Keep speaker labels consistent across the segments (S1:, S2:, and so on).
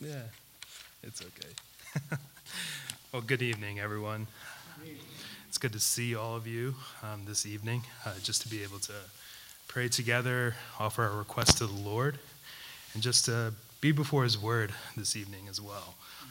S1: Yeah, it's okay. Well, good evening, everyone. It's good to see all of you this evening, just to be able to pray together, offer our requests to the Lord, and just to be before His Word this evening as well.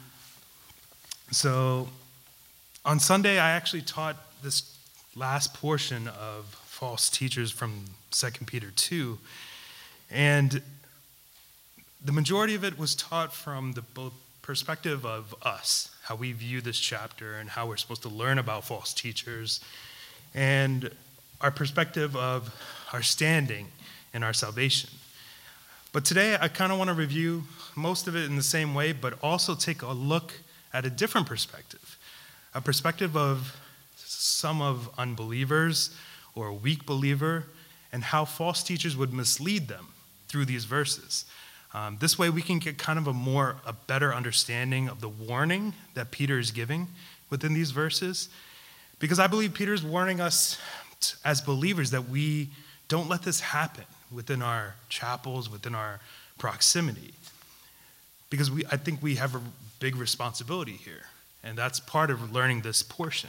S1: So, on Sunday, I actually taught this last portion of false teachers from 2 Peter 2, and the majority of it was taught from the perspective of us, how we view this chapter and how we're supposed to learn about false teachers, and our perspective of our standing and our salvation. But today, I kind of want to review most of it in the same way, but also take a look at a different perspective, a perspective of some of unbelievers or a weak believer, and how false teachers would mislead them through these verses. This way we can get kind of a better understanding of the warning that Peter is giving within these verses. Because I believe Peter is warning us as believers that we don't let this happen within our chapels, within our proximity. Because I think we have a big responsibility here. And that's part of learning this portion.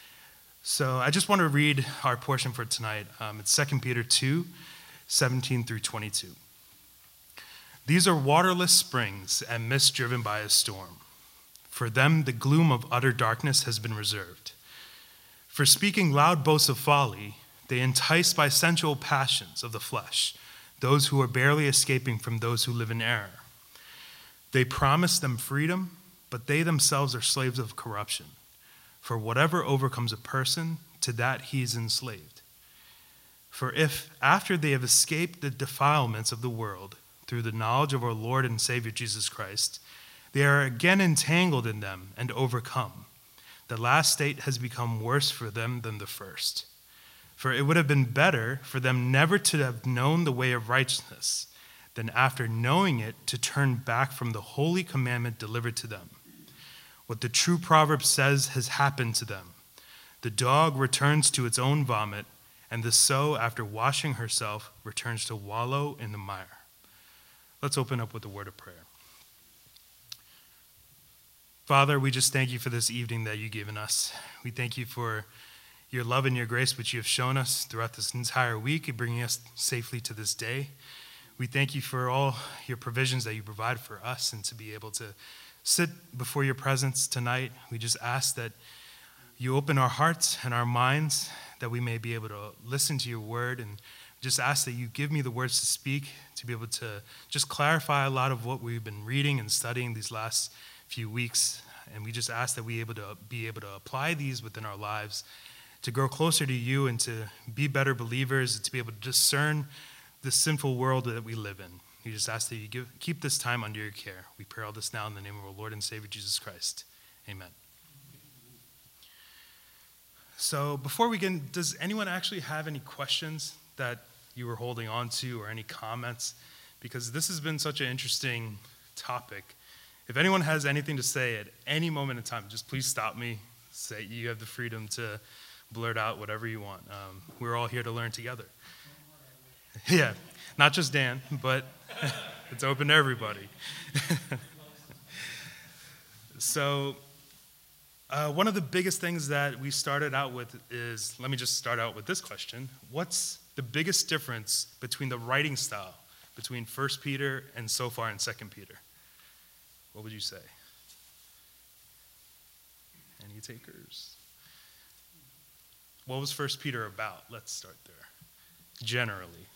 S1: So I just want to read our portion for tonight. It's 2 Peter 2, 17 through 22. These are waterless springs and mist driven by a storm. For them, the gloom of utter darkness has been reserved. For speaking loud boasts of folly, they entice by sensual passions of the flesh those who are barely escaping from those who live in error. They promise them freedom, but they themselves are slaves of corruption. For whatever overcomes a person, to that he is enslaved. For if, after they have escaped the defilements of the world, through the knowledge of our Lord and Savior Jesus Christ, they are again entangled in them and overcome. The last state has become worse for them than the first. For it would have been better for them never to have known the way of righteousness than after knowing it to turn back from the holy commandment delivered to them. What the true proverb says has happened to them. The dog returns to its own vomit, and the sow, after washing herself, returns to wallow in the mire. Let's open up with a word of prayer. Father, we just thank you for this evening that you've given us. We thank you for your love and your grace, which you have shown us throughout this entire week and bringing us safely to this day. We thank you for all your provisions that you provide for us and to be able to sit before your presence tonight. We just ask that you open our hearts and our minds that we may be able to listen to your word, and just ask that you give me the words to speak to be able to just clarify a lot of what we've been reading and studying these last few weeks. And we just ask that we be able to apply these within our lives, to grow closer to you and to be better believers, and to be able to discern the sinful world that we live in. We just ask that you keep this time under your care. We pray all this now in the name of our Lord and Savior Jesus Christ. Amen. So before we begin, does anyone actually have any questions that you were holding on to, or any comments? Because this has been such an interesting topic. If anyone has anything to say at any moment in time, just please stop me. Say you have the freedom to blurt out whatever you want. We're all here to learn together. Yeah, not just Dan, but it's open to everybody. So one of the biggest things that we started out with is, let me just start out with this question. What's the biggest difference between the writing style between 1 Peter and so far in 2 Peter? What would you say? Any takers? What was 1 Peter about? Let's start there. Generally.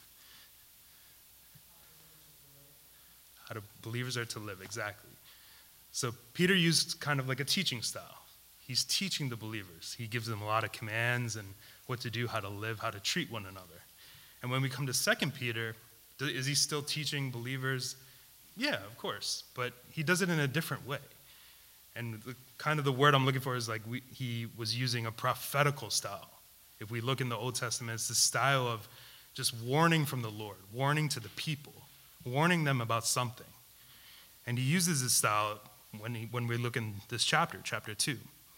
S1: How believers are to live, exactly. So Peter used kind of like a teaching style. He's teaching the believers. He gives them a lot of commands and what to do, how to live, how to treat one another. And when we come to 2 Peter, is he still teaching believers? Yeah, of course. But he does it in a different way. And kind of the word I'm looking for is like he was using a prophetical style. If we look in the Old Testament, it's the style of just warning from the Lord, warning to the people, warning them about something. And he uses this style when we look in this chapter 2.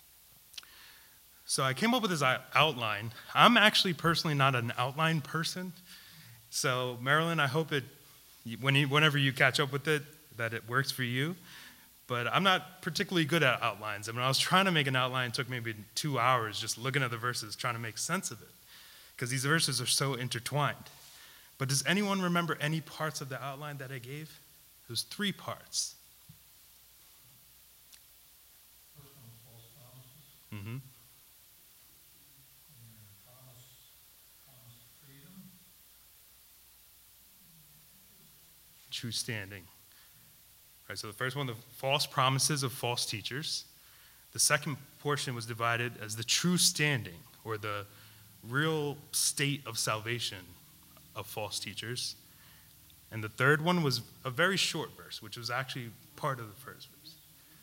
S1: So I came up with this outline. I'm actually personally not an outline person. So Marilyn, I hope whenever you catch up with it, that it works for you. But I'm not particularly good at outlines. I mean, I was trying to make an outline, it took maybe 2 hours just looking at the verses, trying to make sense of it, because these verses are so intertwined. But does anyone remember any parts of the outline that I gave? It was 3 parts.
S2: First one was false promises.
S1: Mm-hmm.
S2: And promise freedom.
S1: True standing. Right, so the first one, the false promises of false teachers. The second portion was divided as the true standing, or the real state of salvation of false teachers. And the third one was a very short verse, which was actually part of the first verse.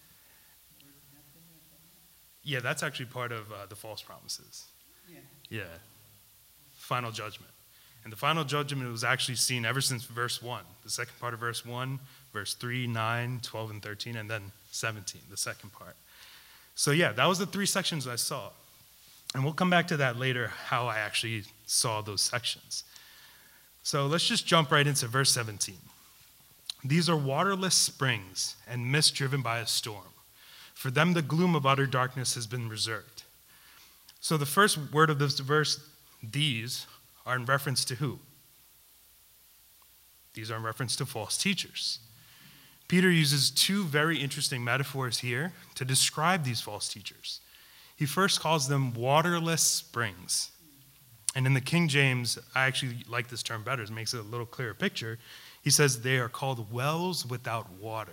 S1: Yeah, that's actually part of the false promises. Yeah. Final judgment. And the final judgment was actually seen ever since verse 1. The second part of verse 1, verse 3, 9, 12, and 13, and then 17, the second part. So yeah, that was the 3 sections I saw. And we'll come back to that later, how I actually saw those sections. So let's just jump right into verse 17. These are waterless springs and mist driven by a storm. For them the gloom of utter darkness has been reserved. So the first word of this verse, these, are in reference to who? These are in reference to false teachers. Peter uses 2 very interesting metaphors here to describe these false teachers. He first calls them waterless springs. And in the King James, I actually like this term better. It makes it a little clearer picture. He says they are called wells without water.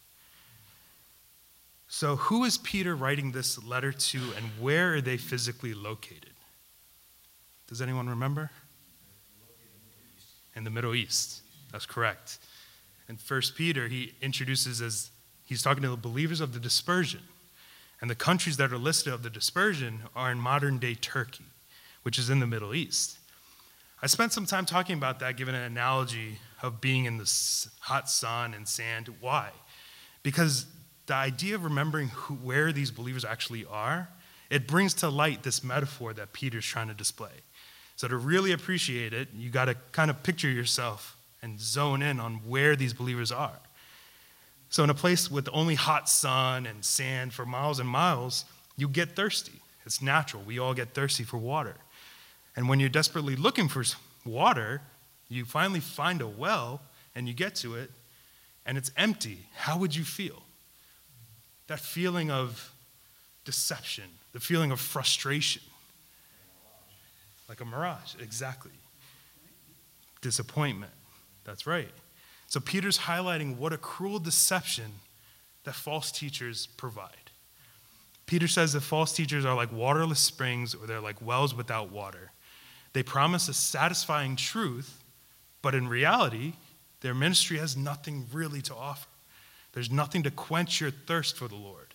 S1: So who is Peter writing this letter to, and where are they physically located? Does anyone remember? In the Middle East. That's correct. In 1 Peter, he introduces as he's talking to the believers of the dispersion. And the countries that are listed of the dispersion are in modern-day Turkey, which is in the Middle East. I spent some time talking about that, giving an analogy of being in the hot sun and sand. Why? Because the idea of remembering where these believers actually are, it brings to light this metaphor that Peter's trying to display. So to really appreciate it, you got to kind of picture yourself and zone in on where these believers are. So in a place with only hot sun and sand for miles and miles, you get thirsty. It's natural. We all get thirsty for water. And when you're desperately looking for water, you finally find a well and you get to it and it's empty. How would you feel? That feeling of deception, the feeling of frustration. Like a mirage, exactly. Disappointment, that's right. So Peter's highlighting what a cruel deception that false teachers provide. Peter says that false teachers are like waterless springs, or they're like wells without water. They promise a satisfying truth, but in reality, their ministry has nothing really to offer. There's nothing to quench your thirst for the Lord.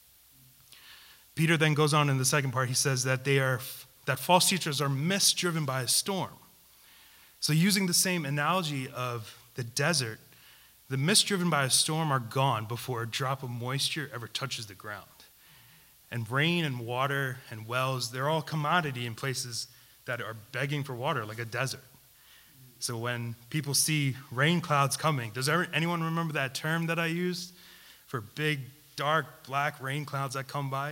S1: Peter then goes on in the second part, he says that that false teachers are mist driven by a storm. So using the same analogy of the desert, the mist driven by a storm are gone before a drop of moisture ever touches the ground. And rain and water and wells, they're all commodity in places that are begging for water, like a desert. So when people see rain clouds coming, does anyone remember that term that I used for big, dark, black rain clouds that come by?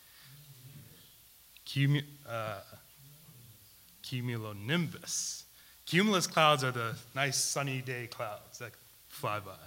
S1: Cumulonimbus. Cumulus clouds are the nice sunny day clouds that fly by.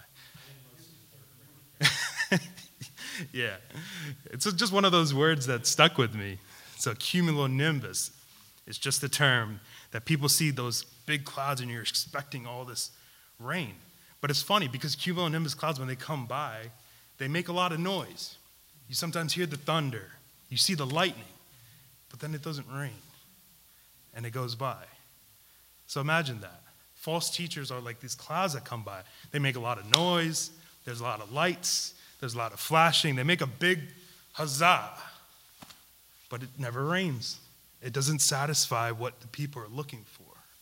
S1: Yeah, it's just one of those words that stuck with me. So cumulonimbus is just a term that people see those big clouds and you're expecting all this rain. But it's funny because cumulonimbus clouds, when they come by, they make a lot of noise. You sometimes hear the thunder, you see the lightning, but then it doesn't rain and it goes by. So imagine that. False teachers are like these clouds that come by. They make a lot of noise, there's a lot of lights, there's a lot of flashing. They make a big huzzah, but it never rains. It doesn't satisfy what the people are looking for.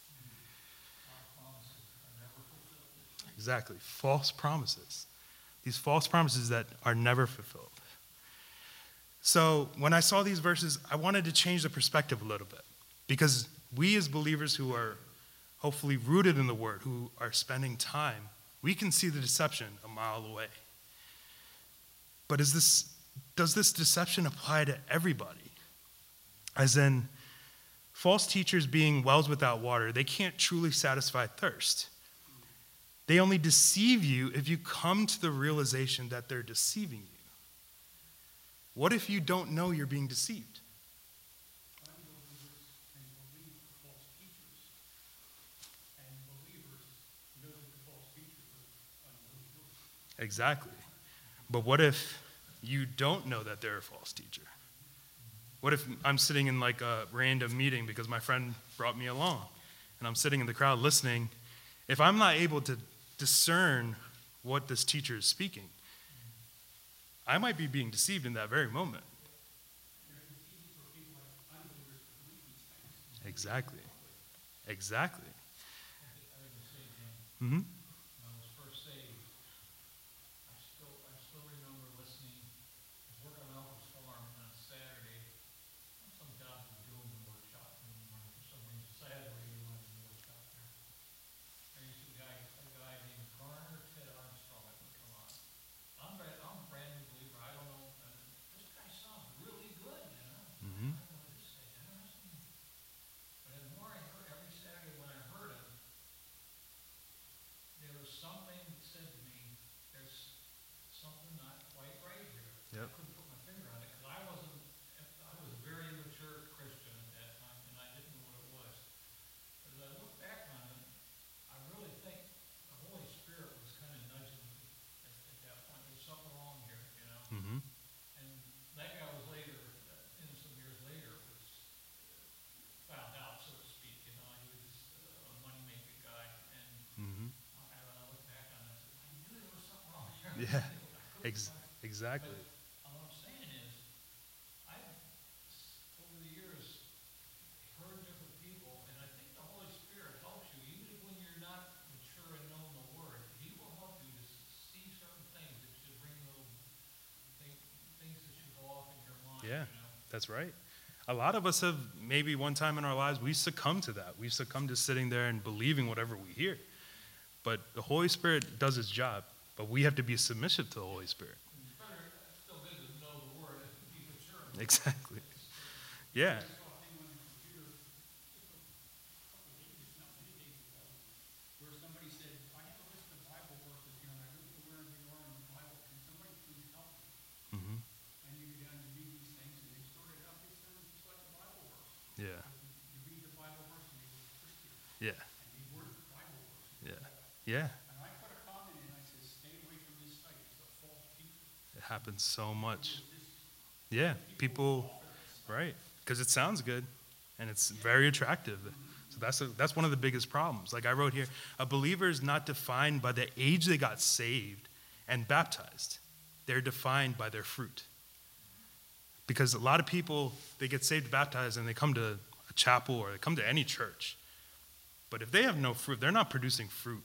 S1: Exactly. False promises. These false promises that are never fulfilled. So when I saw these verses, I wanted to change the perspective a little bit. Because we as believers who are hopefully rooted in the Word, who are spending time, we can see the deception a mile away. But does this deception apply to everybody? As in, false teachers being wells without water, they can't truly satisfy thirst. They only deceive you if you come to the realization that they're deceiving you. What if you don't know you're being deceived?
S2: Unbelievers can believe the false teachers, and believers know that the false teachers are unbelievers.
S1: Exactly. But what if you don't know that they're a false teacher? What if I'm sitting in like a random meeting because my friend brought me along, and I'm sitting in the crowd listening? If I'm not able to discern what this teacher is speaking, I might be being deceived in that very moment. Exactly. Exactly.
S2: I would say, Dan,
S1: Mm-hmm.
S2: when I was first saved, I still remember listening. I was working on Alpha's farm on a Saturday. Some job was doing the workshop in the morning for some reason. Saturday, we went to the workshop there. There used to be a guy named Garner Ted Armstrong that would come on. I'm a brand new believer. I don't know. This guy sounds really good, you know.
S1: Mm-hmm.
S2: I don't know what to say. Interesting. But the more I heard, every Saturday when I heard him, there was something that said to me, there's something not quite right here.
S1: Yep.
S2: I couldn't put my finger on it because I was a very immature Christian at that time and I didn't know what it was. As I look back on it, I really think the Holy Spirit was kind of nudging me at that point. There's something wrong here, you know.
S1: Mm-hmm.
S2: And that guy was later, some years later, was found out, so to speak. You know, he was a money-making guy, and
S1: Mm-hmm.
S2: when I look back on it, I knew there was something wrong here.
S1: Yeah.
S2: I couldn't find it.
S1: Exactly.
S2: But what I'm saying is, I've, over the years, heard different people, and I think the Holy Spirit helps you, even when you're not mature and know the Word. He will help you to see certain things that should bring little things that should go off in your mind.
S1: Yeah.
S2: You know?
S1: That's right. A lot of us have, maybe one time in our lives, we succumb to that. We succumb to sitting there and believing whatever we hear. But the Holy Spirit does his job, but we have to be submissive to the Holy Spirit.
S2: It's better, still good to know the Word and be mature.
S1: Exactly. Yeah.
S2: I saw a thing on the computer just a couple days, not many days ago, where somebody said, I have a list of Bible verses here, and I don't know where they are in the Bible. Can somebody please help me?
S1: Mm-hmm.
S2: And you go down and read these things, and they started out, they sounded just like a Bible verse.
S1: Yeah.
S2: You read the Bible verse, and they were Christian,
S1: Yeah.
S2: and they were the Bible verse.
S1: Yeah. Yeah.
S2: And I put a comment in, I said, stay away from this site, it's a false teacher.
S1: It happens so much.
S2: It's just,
S1: Yeah. People, right. Because it sounds good and it's very attractive. So that's one of the biggest problems. Like I wrote here, a believer is not defined by the age they got saved and baptized. They're defined by their fruit. Because a lot of people, they get saved, baptized, and they come to a chapel or they come to any church. But if they have no fruit, they're not producing fruit.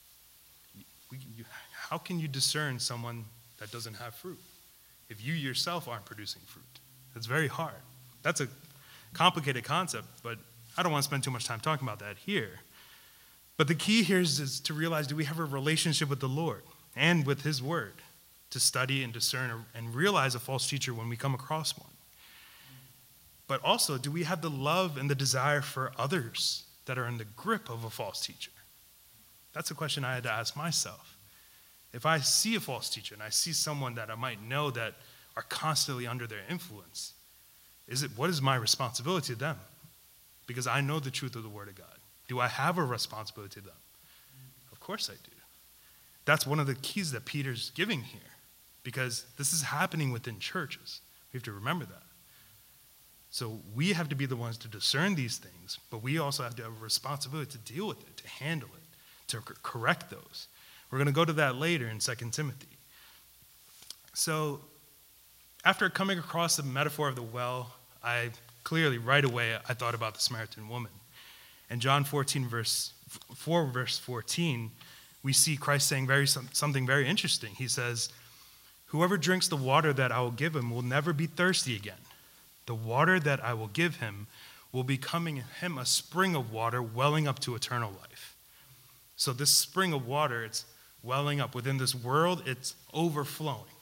S1: How can you discern someone that doesn't have fruit if you yourself aren't producing fruit? It's very hard. That's a complicated concept, but I don't want to spend too much time talking about that here. But the key here is to realize, do we have a relationship with the Lord and with his word to study and discern and realize a false teacher when we come across one? But also, do we have the love and the desire for others that are in the grip of a false teacher? That's a question I had to ask myself. If I see a false teacher and I see someone that I might know that are constantly under their influence, what is my responsibility to them? Because I know the truth of the Word of God. Do I have a responsibility to them? Of course I do. That's one of the keys that Peter's giving here, because this is happening within churches. We have to remember that. So we have to be the ones to discern these things, but we also have to have a responsibility to deal with it, to handle it, to correct those. We're going to go to that later in 2 Timothy. So after coming across the metaphor of the well, I clearly, right away, I thought about the Samaritan woman. In John 14, verse 14, we see Christ saying something very interesting. He says, "Whoever drinks the water that I will give him will never be thirsty again. The water that I will give him will become in him a spring of water welling up to eternal life." So this spring of water, it's welling up. Within this world, it's overflowing.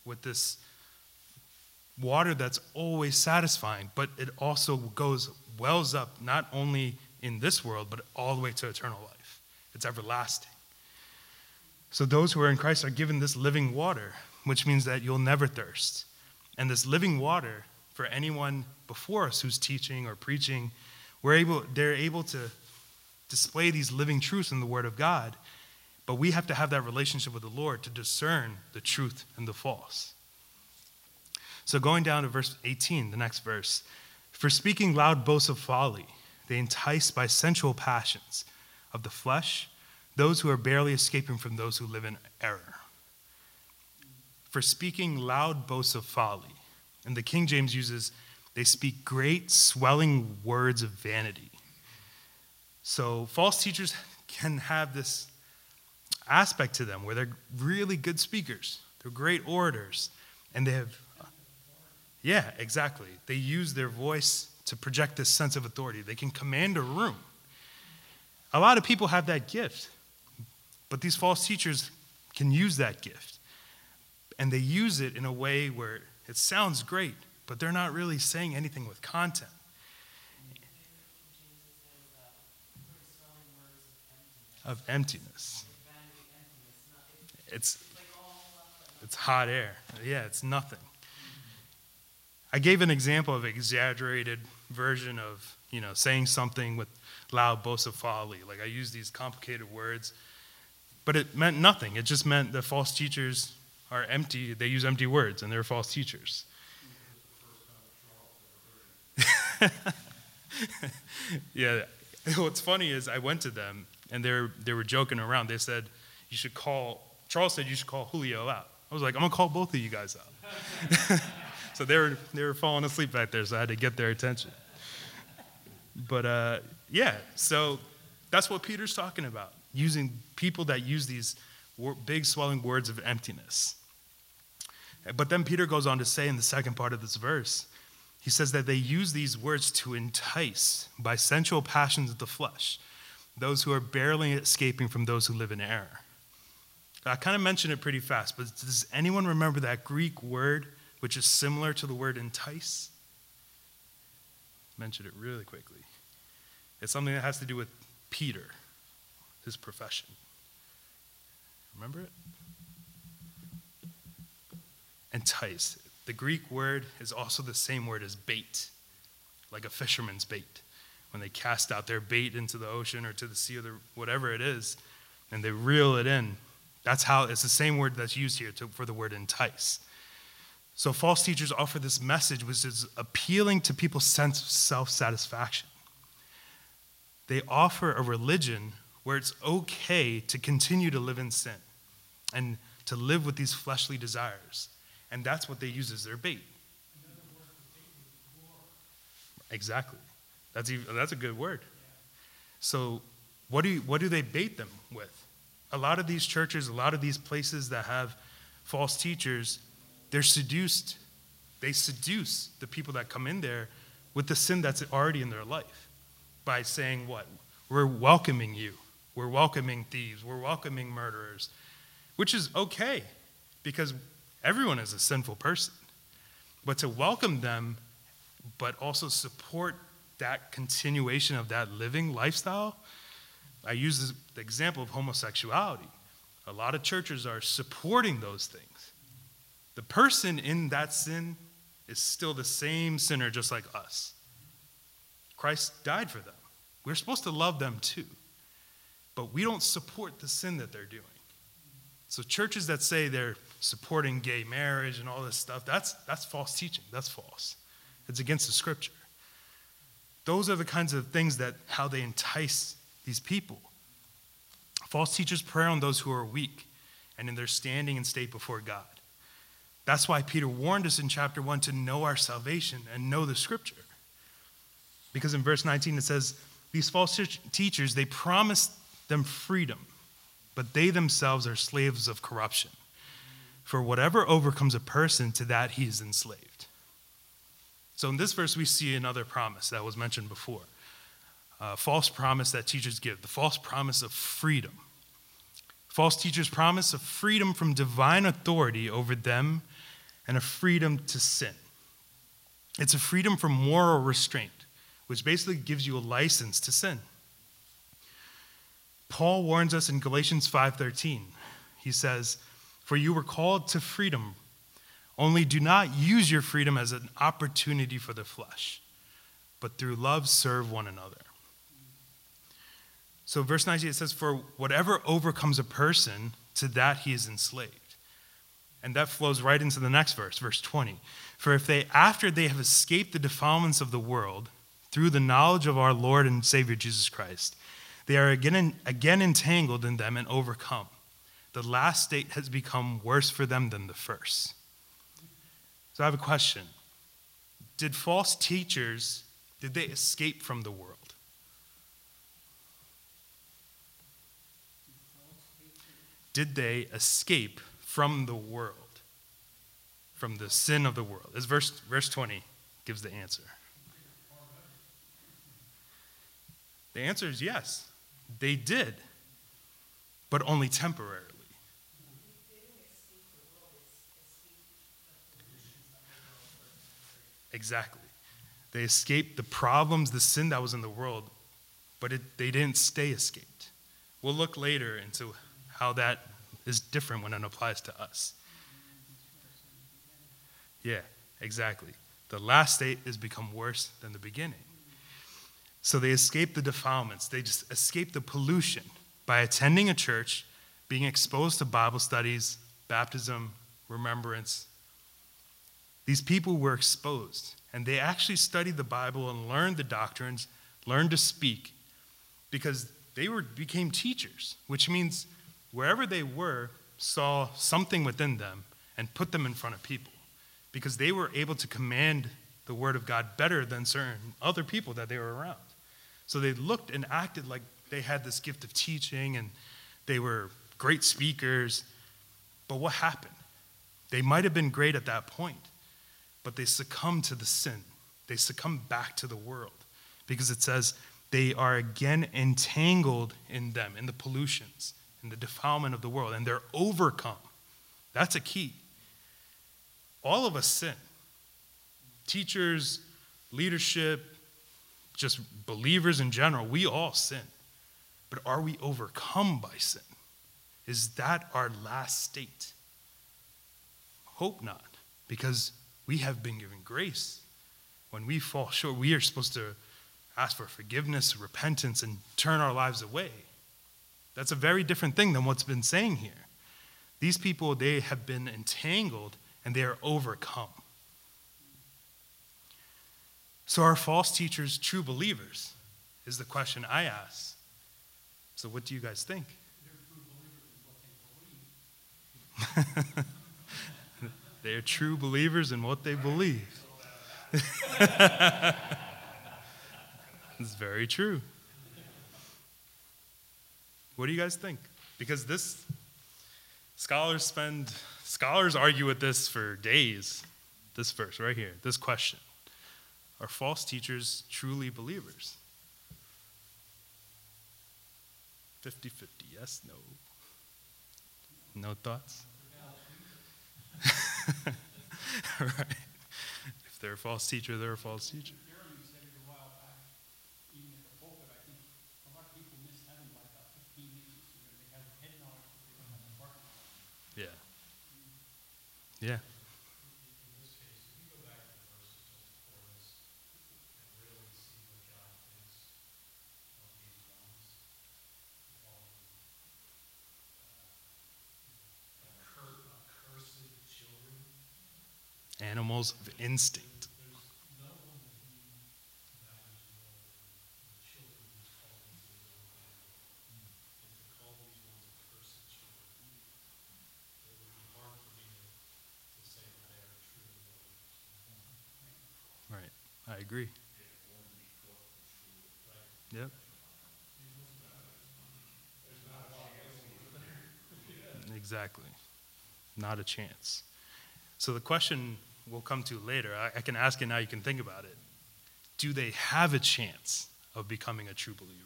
S1: with this water that's always satisfying, but it also wells up not only in this world, but all the way to eternal life. It's everlasting. So those who are in Christ are given this living water, which means that you'll never thirst. And this living water, for anyone before us who's teaching or preaching, they're able to display these living truths in the Word of God, but we have to have that relationship with the Lord to discern the truth and the false. So going down to verse 18, the next verse, for speaking loud boasts of folly, they entice by sensual passions of the flesh those who are barely escaping from those who live in error. For speaking loud boasts of folly. And the King James uses, they speak great swelling words of vanity. So false teachers can have this aspect to them where they're really good speakers. They're great orators. And they have, yeah, exactly. They use their voice to project this sense of authority. They can command a room. A lot of people have that gift. But these false teachers can use that gift. And they use it in a way where it sounds great, but they're not really saying anything with content. Of emptiness. It's hot air. Yeah, it's nothing. I gave an example of an exaggerated version of, saying something with loud boasts of folly. Like I use these complicated words. But it meant nothing. It just meant that false teachers are empty. They use empty words, and they're false teachers. Yeah. What's funny is I went to them, and they were joking around. They said, Charles said you should call Julio out. I was like, I'm going to call both of you guys out. So they were falling asleep back there, so I had to get their attention. But, so that's what Peter's talking about. Using people that use these big swelling words of emptiness. But then Peter goes on to say in the second part of this verse, he says that they use these words to entice by sensual passions of the flesh, those who are barely escaping from those who live in error. I kind of mentioned it pretty fast, but does anyone remember that Greek word which is similar to the word entice? Mentioned it really quickly. It's something that has to do with Peter. His profession. Remember it? Entice. The Greek word is also the same word as bait, like a fisherman's bait. When they cast out their bait into the ocean or to the sea or whatever it is, and they reel it in, it's the same word that's used here for the word entice. So false teachers offer this message which is appealing to people's sense of self-satisfaction. They offer a religion where it's okay to continue to live in sin and to live with these fleshly desires. And that's what they use as their bait. Exactly. That's a good word. So what do they bait them with? A lot of these churches, a lot of these places that have false teachers, they seduce the people that come in there with the sin that's already in their life by saying what? We're welcoming you. We're welcoming thieves. We're welcoming murderers, which is okay because everyone is a sinful person. But to welcome them, but also support that continuation of that living lifestyle, I use the example of homosexuality. A lot of churches are supporting those things. The person in that sin is still the same sinner just like us. Christ died for them. We're supposed to love them too. But we don't support the sin that they're doing. So churches that say they're supporting gay marriage and all this stuff, that's false teaching. That's false. It's against the scripture. Those are the kinds of things how they entice these people. False teachers prey on those who are weak and in their standing and state before God. That's why Peter warned us in chapter 1 to know our salvation and know the scripture. Because in verse 19 it says, these false teachers, they promise them freedom, but they themselves are slaves of corruption. For whatever overcomes a person, to that he is enslaved. So in this verse, we see another promise that was mentioned before. A false promise that teachers give, the false promise of freedom. False teachers promise of freedom from divine authority over them and a freedom to sin. It's a freedom from moral restraint, which basically gives you a license to sin. Paul warns us in Galatians 5:13. He says, "For you were called to freedom, only do not use your freedom as an opportunity for the flesh, but through love serve one another." So verse 19, it says, "For whatever overcomes a person, to that he is enslaved." And that flows right into the next verse, verse 20. "For if they, after they have escaped the defilements of the world, through the knowledge of our Lord and Savior Jesus Christ, they are again entangled in them and overcome. The last state has become worse for them than the first." So I have a question. Did false teachers, did they escape from the world? Did they escape from the world? From the sin of the world? As verse 20 gives the answer. The answer is yes. They did, but only temporarily. Exactly. They escaped the problems, the sin that was in the world, but they didn't stay escaped. We'll look later into how that is different when it applies to us. Yeah, exactly. The last state has become worse than the beginning. So they escape the defilements. They just escape the pollution by attending a church, being exposed to Bible studies, baptism, remembrance. These people were exposed, and they actually studied the Bible and learned the doctrines, learned to speak, because they became teachers, which means wherever they were, saw something within them and put them in front of people, because they were able to command the word of God better than certain other people that they were around. So they looked and acted like they had this gift of teaching and they were great speakers. But what happened? They might have been great at that point, but they succumbed to the sin. They succumbed back to the world, because it says they are again entangled in them, in the pollutions, in the defilement of the world, and they're overcome. That's a key. All of us sin. Teachers, leadership, just believers in general, we all sin. But are we overcome by sin? Is that our last state? Hope not, because we have been given grace. When we fall short, we are supposed to ask for forgiveness, repentance, and turn our lives away. That's a very different thing than what's been saying here. These people, they have been entangled and they are overcome. So are false teachers true believers? Is the question I ask. So what do you guys think? They're true believers in what they believe. It's very true. What do you guys think? Because scholars argue with this for days. This verse right here, this question. Are false teachers truly believers? 50-50, yes, no. No thoughts? Right. If they're a false teacher, they're a false teacher.
S2: Jeremy said it a while back, even at the pulpit, I think a lot of people miss having like 15 minutes. They have head knowledge, but they don't have the heart knowledge.
S1: Yeah. Yeah.
S2: In this case, if you go back to the verses just before this and really see what God thinks of these ones, we call them accursed children.
S1: Animals of instinct.
S2: There's no one that he values more than the children he's called into his own family. And to call these ones accursed children, it would be hard for me to say that they are truly believers.
S1: Right. I agree. Yep. Exactly. Not a chance. So the question we'll come to later, I can ask it now, you can think about it. Do they have a chance of becoming a true believer?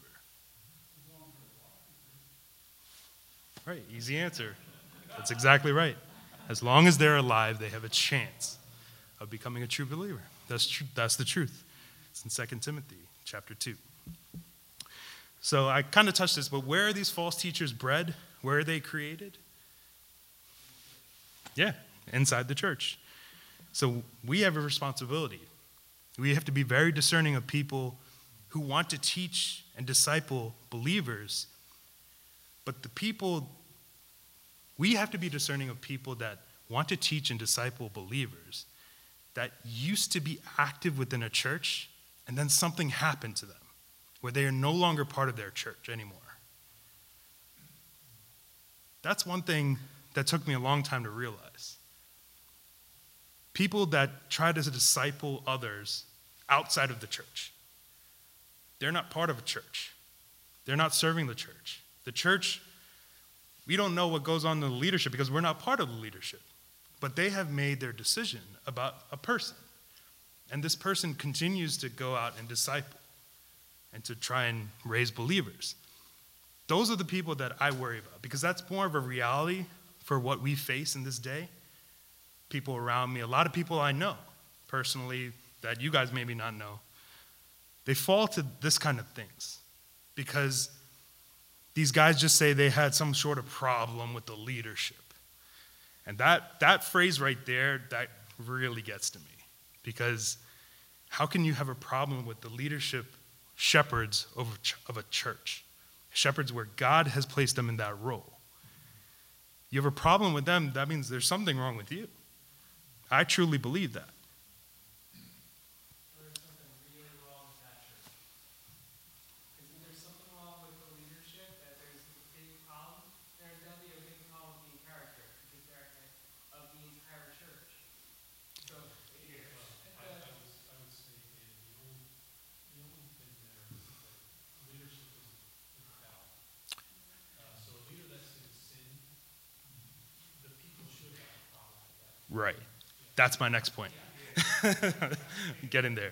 S1: Right, easy answer. That's exactly right. As long as they're alive, they have a chance of becoming a true believer. That's the truth. It's in 2 Timothy chapter 2. So I kind of touched this, but where are these false teachers bred? Where are they created? Yeah, inside the church. So we have a responsibility. We have to be very discerning of people who want to teach and disciple believers. But we have to be discerning of people that want to teach and disciple believers that used to be active within a church, and then something happened to them where they are no longer part of their church anymore. That's one thing that took me a long time to realize. People that try to disciple others outside of the church, they're not part of a church. They're not serving the church. The church, we don't know what goes on in the leadership because we're not part of the leadership. But they have made their decision about a person. And this person continues to go out and disciple and to try and raise believers. Those are the people that I worry about because that's more of a reality for what we face in this day. People around me, a lot of people I know personally that you guys maybe not know, they fall to this kind of things because these guys just say they had some sort of problem with the leadership. And that phrase right there, that really gets to me because how can you have a problem with the leadership shepherds of a church? Shepherds where God has placed them in that role. You have a problem with them, that means there's something wrong with you. I truly believe that.
S3: There's something really wrong with that church. Isn't there something wrong with the leadership that there's a big problem? There's definitely a big problem with the character of the entire church. So,
S2: I would say the only thing there is that leadership is infallible. So a leader that's in sin, the people should have a problem with that.
S1: Right. That's my next point. Get in there.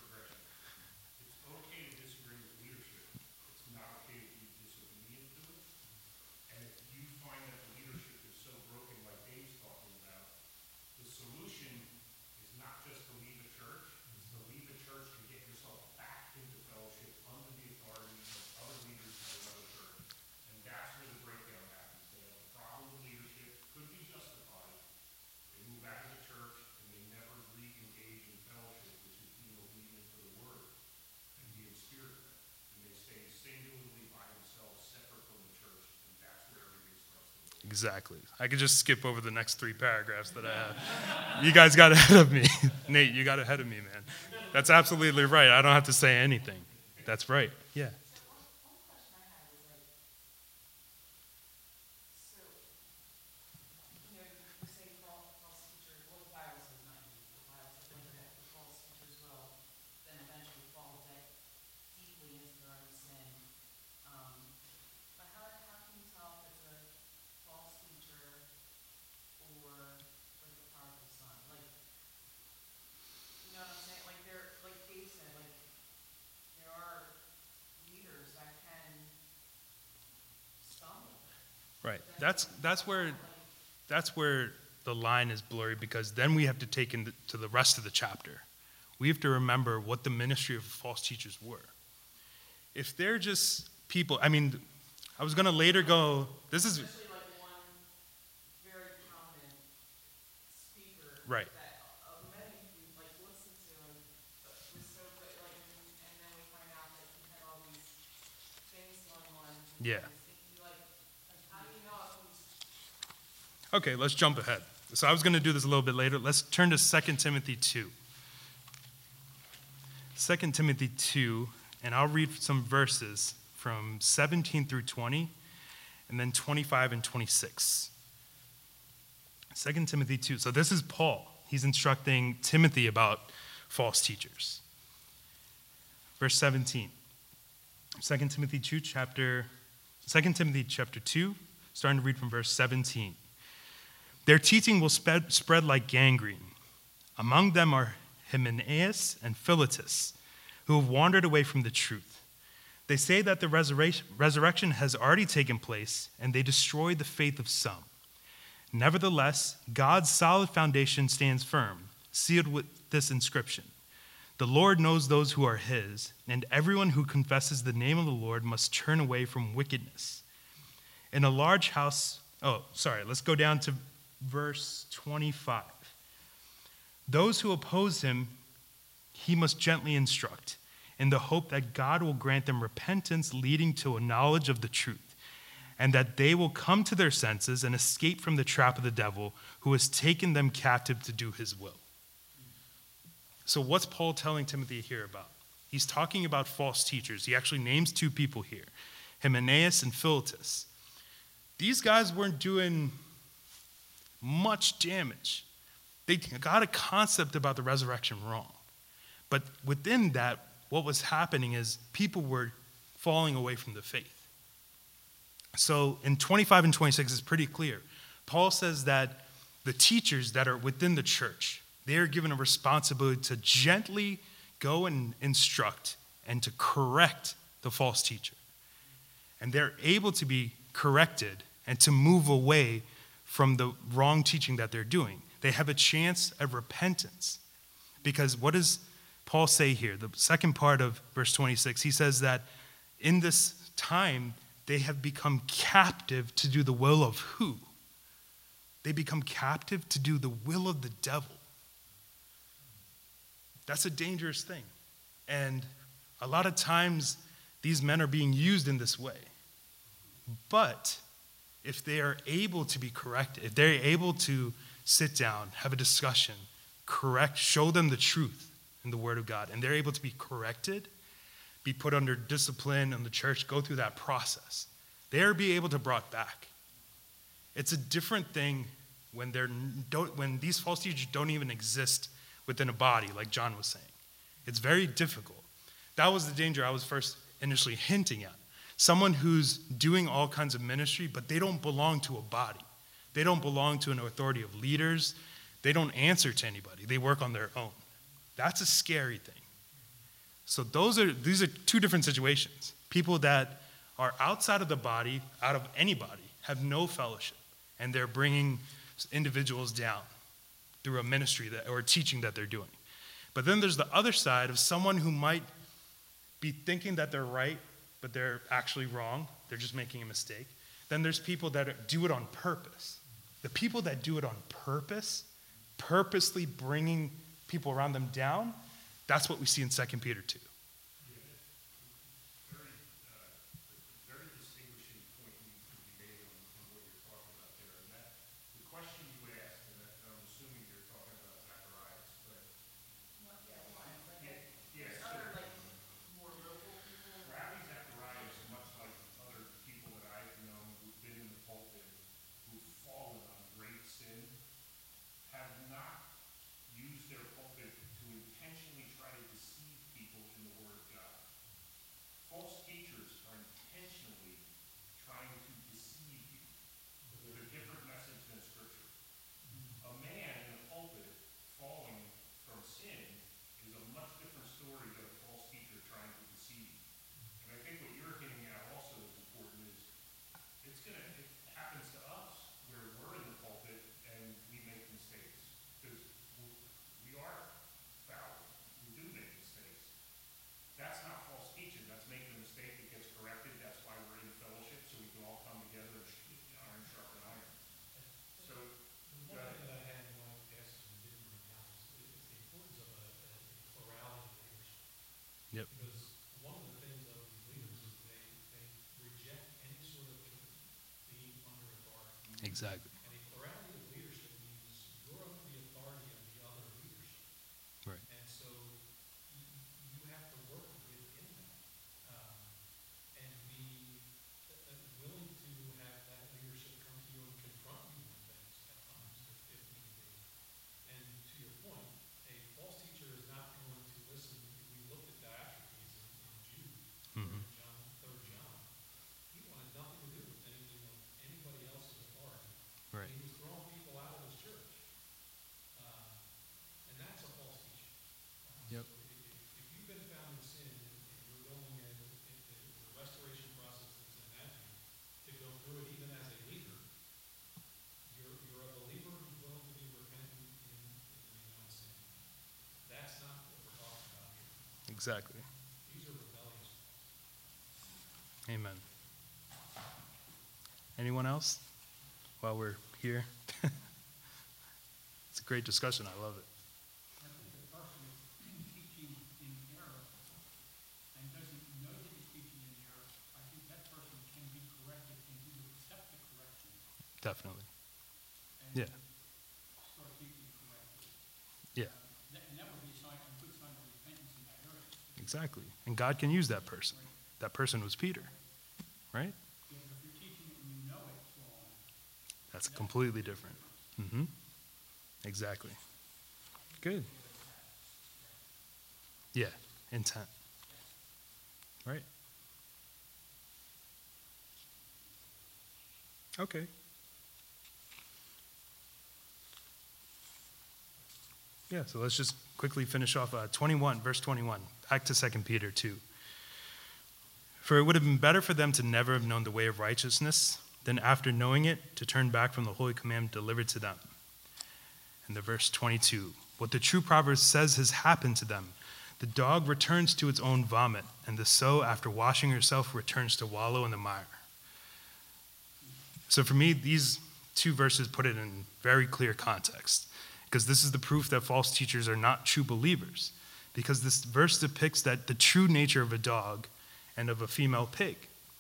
S4: It's okay to disagree with leadership. It's not okay to be disobedient to it. And if you find that the leadership is so broken like Dave's talking about, the solution is not just to leave a church, it's to leave a church and get yourself back into fellowship under the authority of other leaders of another church. And that's where the breakdown happens. They have a problem with leadership, could be justified. They move back to the church and they never re-engage in fellowship, which is being obedient to the word and being spirit-led. And they stay singularly by themselves, separate from the church, and that's where everything starts to go.
S1: Exactly. I could just skip over the next 3 paragraphs that I have. You guys got ahead of me. Nate, you got ahead of me, man. That's absolutely right. I don't have to say anything. That's right. Yeah.
S5: One question I had was you say false teachers, well, the Bible says not you, the Bible says like that, the false teachers will then eventually fall deeply into their own sin. But how can you tell if it's a false teacher or like a powerful son? Like, you know what I'm saying? Like like Dave said, like there are leaders that can stumble.
S1: Right. That's where the line is blurry because then we have to take into the rest of the chapter. We have to remember what the ministry of false teachers were. If they're just people, I mean, I was going to later go, this is...
S5: Especially like one very prominent speaker
S1: Right.
S5: that many like listen to and was so good, like, and then we find out that he had all these things going on.
S1: Yeah.
S5: Like, how do you know if he's
S1: Okay, let's jump ahead. So I was going to do this a little bit later. Let's turn to 2 Timothy 2. 2 Timothy 2, and I'll read some verses from 17 through 20, and then 25 and 26. 2 Timothy 2. So this is Paul. He's instructing Timothy about false teachers. Verse 17. 2 Timothy chapter 2, starting to read from verse 17. Their teaching will spread like gangrene. Among them are Hymenaeus and Philetus, who have wandered away from the truth. They say that the resurrection has already taken place, and they destroy the faith of some. Nevertheless, God's solid foundation stands firm, sealed with this inscription: The Lord knows those who are his, and everyone who confesses the name of the Lord must turn away from wickedness. In a large house, let's go down to verse 25. Those who oppose him, he must gently instruct, in the hope that God will grant them repentance leading to a knowledge of the truth, and that they will come to their senses and escape from the trap of the devil, who has taken them captive to do his will. So what's Paul telling Timothy here about? He's talking about false teachers. He actually names two people here, Hymenaeus and Philetus. These guys weren't doing much damage. They got a concept about the resurrection wrong. But within that, what was happening is people were falling away from the faith. So in 25 and 26, it's pretty clear. Paul says that the teachers that are within the church, they are given a responsibility to gently go and instruct and to correct the false teacher. And they're able to be corrected and to move away from the wrong teaching that they're doing. They have a chance at repentance. Because what does Paul say here? The second part of verse 26, he says that in this time, they have become captive to do the will of who? They become captive to do the will of the devil. That's a dangerous thing. And a lot of times, these men are being used in this way. But if they are able to be corrected, if they're able to sit down, have a discussion, correct, show them the truth in the Word of God, and they're able to be corrected, be put under discipline in the church, go through that process, they'll be able to be brought back. It's a different thing when these false teachers don't even exist within a body, like John was saying. It's very difficult. That was the danger I was first initially hinting at. Someone who's doing all kinds of ministry, but they don't belong to a body. They don't belong to an authority of leaders. They don't answer to anybody. They work on their own. That's a scary thing. So these are two different situations. People that are outside of the body, out of anybody, have no fellowship, and they're bringing individuals down through a ministry or a teaching that they're doing. But then there's the other side of someone who might be thinking that they're right, but they're actually wrong. They're just making a mistake. Then there's people that do it on purpose. The people that do it on purpose, purposely bringing people around them down, that's what we see in 2 Peter 2.
S4: Very distinguishing point you made on what you're talking about there. And that the question you asked, and I'm assuming you're talking about Zacharias, but Rabbi Zacharias, much like other people that I've known who've been in the pulpit, who've fallen on great sin, have not used their pulpit to intentionally try to deceive people in the Word of God. False teachers are intentionally trying to deceive you with a different message than Scripture. A man in a pulpit falling from sin is a much different story than a false teacher trying to deceive you. And I think what you're getting at also is important is it happens to us where we're in the pulpit and we make mistakes because we are fallible. We do make mistakes. That's not false teaching. That's making a mistake that gets corrected. That's why we're in fellowship so we can all come together and iron sharpen iron. So,
S2: The one thing that I had in mind, pastors and didn't bring out is the importance of a plurality of leadership.
S1: Yep.
S2: Because one of the things of these leaders is they reject any sort of being under authority.
S1: Exactly.
S2: And a plurality of leadership means you're under the authority of the other leadership.
S1: Right.
S2: And so you have to work within that and be willing to have that leadership come to you and confront you with things at times if need be. And to your point, a false teacher is not going to listen. We looked at Diotrephes in Jude, John. He wanted nothing to do with anything of anybody else's authority
S1: Exactly.
S2: These are rebellious.
S1: Amen. Anyone else while we're here? It's a great discussion. I love it.
S2: I think the person is teaching in error and doesn't know that he's teaching in error. I think that person can be corrected and he would accept the correction
S1: Definitely.
S2: and
S1: Yeah.
S2: start teaching correctly.
S1: Yeah,
S2: And that would be a good sign of repentance in that area.
S1: exactly. And God can use that person. That person was Peter, right?
S2: If you're teaching it and you know it's wrong,
S1: That's completely different. Mm-hmm. Exactly. Good. Yeah, intent. Right? Okay. Yeah, so let's just quickly finish off 21, verse 21. Back to 2 Peter 2. For it would have been better for them to never have known the way of righteousness than after knowing it to turn back from the holy commandment delivered to them. And the verse 22. What the true proverb says has happened to them. The dog returns to its own vomit, and the sow, after washing herself, returns to wallow in the mire. So for me, these two verses put it in very clear context, because this is the proof that false teachers are not true believers, because this verse depicts that the true nature of a dog and of a female pig.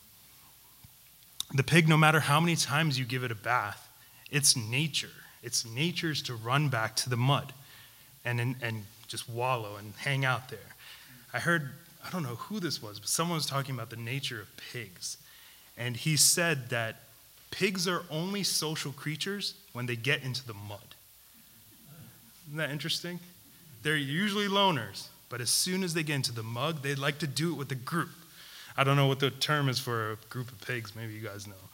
S1: The pig, no matter how many times you give it a bath, its nature is to run back to the mud and just wallow and hang out there. I don't know who this was, but someone was talking about the nature of pigs. And he said that pigs are only social creatures when they get into the mud. Isn't that interesting? They're usually loners, but as soon as they get into the mud, they like to do it with a group. I don't know what the term is for a group of pigs. Maybe you guys know.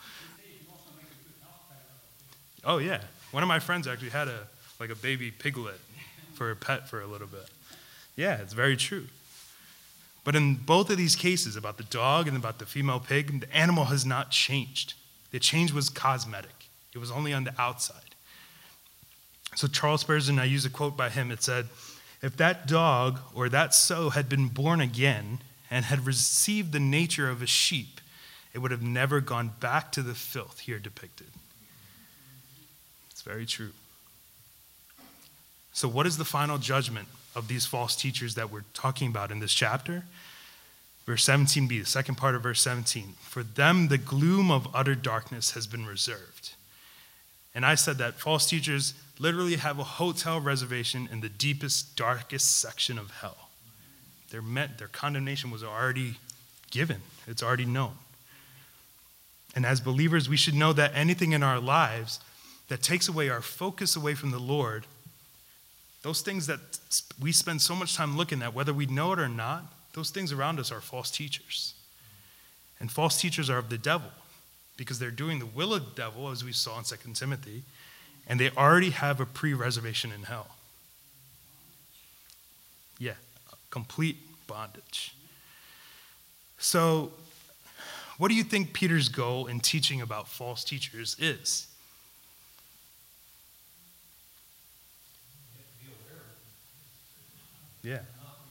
S1: Oh, yeah. One of my friends actually had a baby piglet for a pet for a little bit. Yeah, it's very true. But in both of these cases, about the dog and about the female pig, the animal has not changed. The change was cosmetic. It was only on the outside. So Charles Spurgeon, I use a quote by him. It said, if that dog or that sow had been born again and had received the nature of a sheep, it would have never gone back to the filth here depicted. It's very true. So what is the final judgment of these false teachers that we're talking about in this chapter? Verse 17b, the second part of verse 17. For them, the gloom of utter darkness has been reserved. And I said that false teachers literally have a hotel reservation in the deepest, darkest section of hell. Their condemnation was already given. It's already known. And as believers, we should know that anything in our lives that takes away our focus away from the Lord, those things that we spend so much time looking at, whether we know it or not, those things around us are false teachers. And false teachers are of the devil because they're doing the will of the devil, as we saw in 2 Timothy, and they already have a pre-reservation in hell. Yeah, complete bondage. So, what do you think Peter's goal in teaching about false teachers is? Yeah.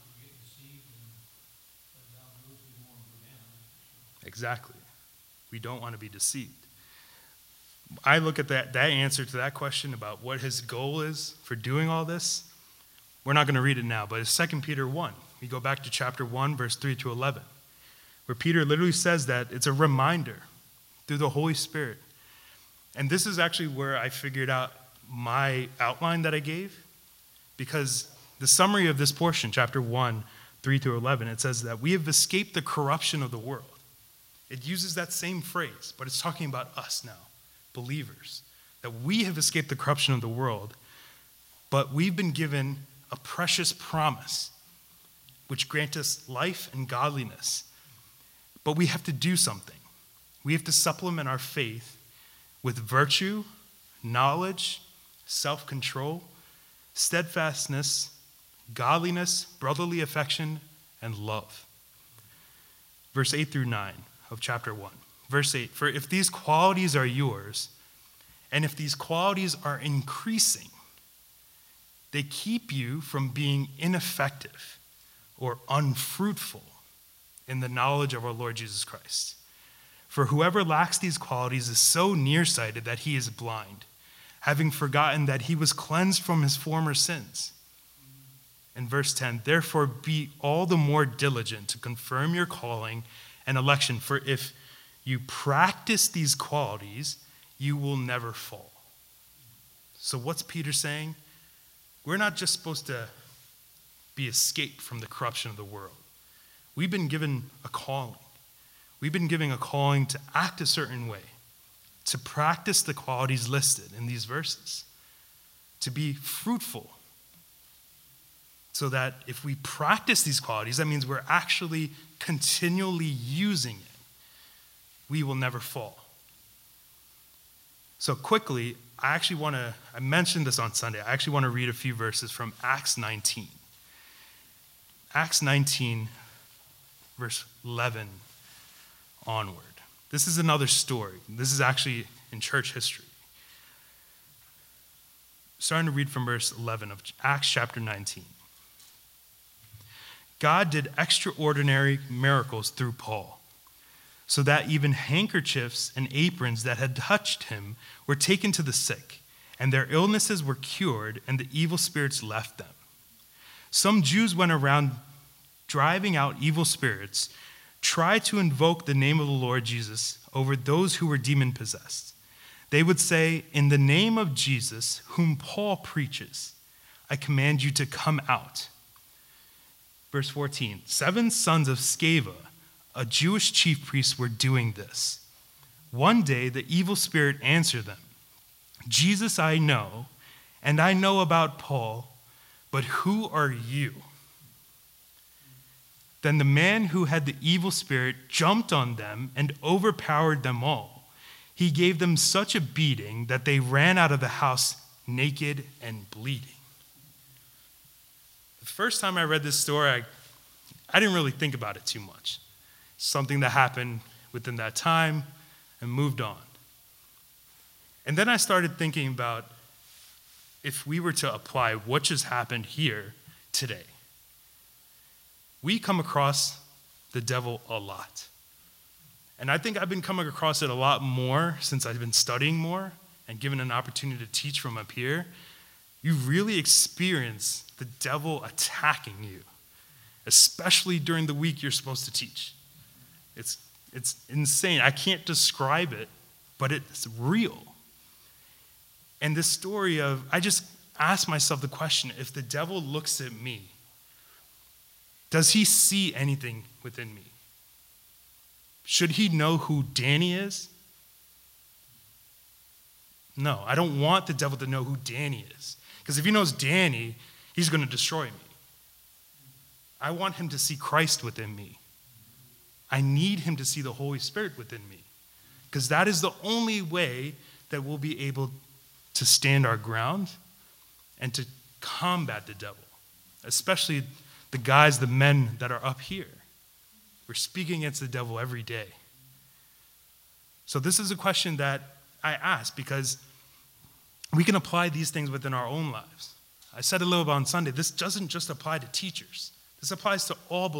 S1: Exactly. We don't want to be deceived. I look at that answer to that question about what his goal is for doing all this. We're not going to read it now, but it's 2 Peter 1. We go back to chapter 1, verse 3 to 11, where Peter literally says that it's a reminder through the Holy Spirit. And this is actually where I figured out my outline that I gave, because the summary of this portion, chapter 1, 3 to 11, it says that we have escaped the corruption of the world. It uses that same phrase, but it's talking about us now, believers, that we have escaped the corruption of the world, but we've been given a precious promise which grants us life and godliness. But we have to do something. We have to supplement our faith with virtue, knowledge, self-control, steadfastness, godliness, brotherly affection, and love. Verse 8 through 9 of chapter 1. Verse 8, for if these qualities are yours, and if these qualities are increasing, they keep you from being ineffective or unfruitful in the knowledge of our Lord Jesus Christ. For whoever lacks these qualities is so nearsighted that he is blind, having forgotten that he was cleansed from his former sins. In verse 10, therefore be all the more diligent to confirm your calling and election, for if you practice these qualities, you will never fall. So what's Peter saying? We're not just supposed to be escaped from the corruption of the world. We've been given a calling. We've been given a calling to act a certain way, to practice the qualities listed in these verses, to be fruitful. So that if we practice these qualities, that means we're actually continually using it. We will never fall. So quickly, I mentioned this on Sunday. I actually want to read a few verses from Acts 19. Acts 19, verse 11 onward. This is another story. This is actually in church history. Starting to read from verse 11 of Acts chapter 19. God did extraordinary miracles through Paul, so that even handkerchiefs and aprons that had touched him were taken to the sick, and their illnesses were cured, and the evil spirits left them. Some Jews went around driving out evil spirits, tried to invoke the name of the Lord Jesus over those who were demon-possessed. They would say, in the name of Jesus, whom Paul preaches, I command you to come out. Verse 14, 7 sons of Sceva, a Jewish chief priest, were doing this. One day the evil spirit answered them, Jesus I know, and I know about Paul, but who are you? Then the man who had the evil spirit jumped on them and overpowered them all. He gave them such a beating that they ran out of the house naked and bleeding. The first time I read this story, I didn't really think about it too much. Something that happened within that time and moved on. And then I started thinking about if we were to apply what just happened here today. We come across the devil a lot. And I think I've been coming across it a lot more since I've been studying more and given an opportunity to teach from up here. You really experience the devil attacking you, especially during the week you're supposed to teach. It's insane. I can't describe it, but it's real. And this story of, I just asked myself the question, if the devil looks at me, does he see anything within me? Should he know who Danny is? No, I don't want the devil to know who Danny is. Because if he knows Danny, he's going to destroy me. I want him to see Christ within me. I need him to see the Holy Spirit within me. Because that is the only way that we'll be able to stand our ground and to combat the devil. Especially the guys, the men that are up here. We're speaking against the devil every day. So this is a question that I ask because we can apply these things within our own lives. I said a little bit on Sunday, this doesn't just apply to teachers. This applies to all believers.